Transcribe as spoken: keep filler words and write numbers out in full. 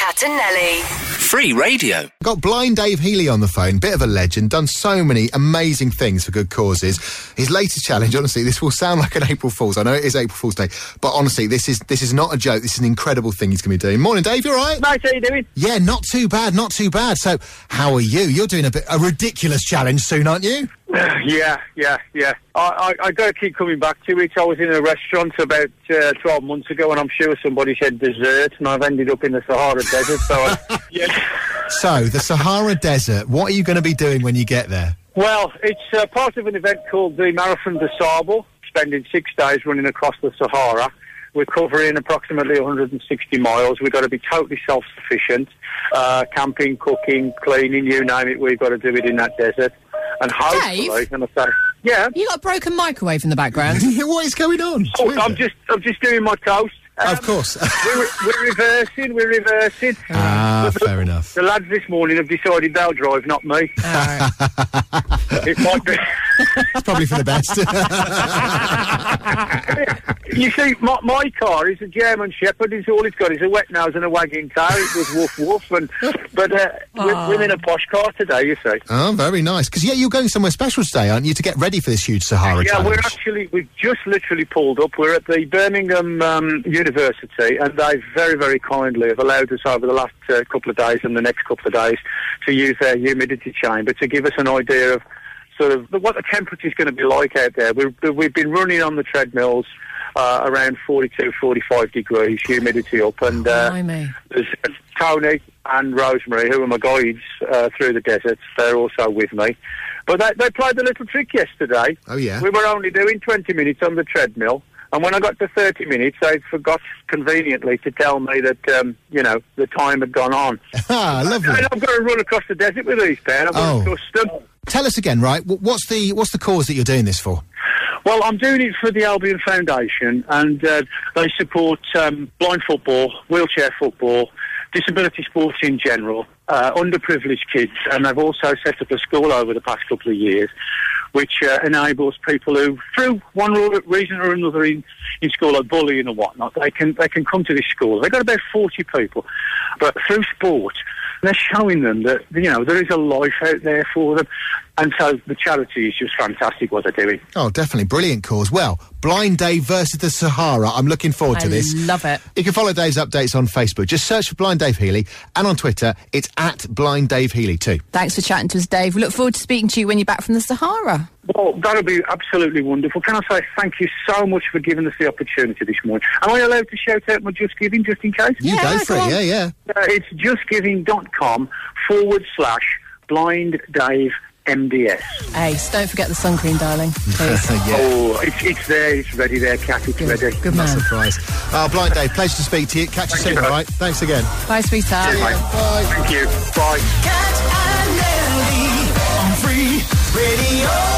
Cat and Nelly. Free radio. Got Blind Dave Healy on the phone, bit of a legend, done so many amazing things for good causes. His latest challenge, honestly, this will sound like an April Fool's. I know it is April Fool's Day, but honestly, this is this is not a joke. This is an incredible thing he's going to be doing. Morning, Dave, you all right? Nice, how you doing? Yeah, not too bad, not too bad. So, how are you? You're doing a bit a ridiculous challenge soon, aren't you? Yeah, yeah, yeah. I, I, I got to keep coming back to it. I was in a restaurant about uh, twelve months ago, and I'm sure somebody said dessert, and I've ended up in the Sahara Desert. So, I, yeah. So, the Sahara Desert. What are you going to be doing when you get there? Well, it's uh, part of an event called the Marathon des Sables, spending six days running across the Sahara. We're covering approximately one hundred sixty miles. We've got to be totally self-sufficient. Uh, camping, cooking, cleaning, you name it, we've got to do it in that desert. And hopefully, Dave? and I say, yeah. You got a broken microwave in the background. What is going on? Oh, I'm just, I'm just doing my toast. Um, Of course. we're, we're reversing, we're reversing. Ah, the, fair enough. The lads this morning have decided they'll drive, not me. All right. It might be. It's probably for the best. You see, my, my car is a German Shepherd. It's all it's got is a wet nose and a wagging tail. It was woof woof. And, but uh, we're, we're in a posh car today, you see. Oh, very nice. Because, yeah, you're going somewhere special today, aren't you, to get ready for this huge Sahara Yeah, challenge? we're actually, we've just literally pulled up. We're at the Birmingham um, University, and they very, very kindly have allowed us over the last uh, couple of days and the next couple of days to use their humidity chamber to give us an idea of sort of what the temperature is going to be like out there. We've, we've been running on the treadmills uh, around forty-two, forty-five degrees, humidity up, and uh, Blimey. there's Tony and Rosemary, who are my guides uh, through the desert. They're also with me. But they, they played a little trick yesterday. Oh, yeah? We were only doing twenty minutes on the treadmill, and when I got to thirty minutes, they forgot conveniently to tell me that, um, you know, the time had gone on. Ah, lovely. And I've got to run across the desert with these pair. I've got Oh. to trust them. Tell us again, right, wh- what's the what's the cause that you're doing this for? Well, I'm doing it for the Albion Foundation, and uh, they support um, blind football, wheelchair football, disability sports in general, uh, underprivileged kids, and they've also set up a school over the past couple of years which uh, enables people who, through one reason or another in, in school, like bullying and whatnot, they can they can come to this school. They've got about forty people, but through sport, they're showing them that, you know, there is a life out there for them. And so the charity is just fantastic what they're doing. Oh, definitely. Brilliant cause. Well, Blind Dave versus the Sahara. I'm looking forward to I this. love it. You can follow Dave's updates on Facebook. Just search for Blind Dave Healy. And on Twitter, it's at Blind Dave Healy too. Thanks for chatting to us, Dave. We look forward to speaking to you when you're back from the Sahara. Well, that'll be absolutely wonderful. Can I say thank you so much for giving us the opportunity this morning? Am I allowed to shout out my Just Giving, just in case? You Yeah, go for go it. on. Yeah, yeah. Uh, it's justgiving.com forward slash blind Dave M D S. Ace, don't forget the sun cream, darling. Please. yeah. Oh, it's, it's there, it's ready there, Cat, it's Good, ready. good Not man. surprised. Uh, Blind Dave, pleasure to speak to you. Catch you Thank soon, you, all bud. right? Thanks again. Bye, sweetheart. Cheers, mate. Bye. Thank you. Bye. Cat and Nelly on Free Radio.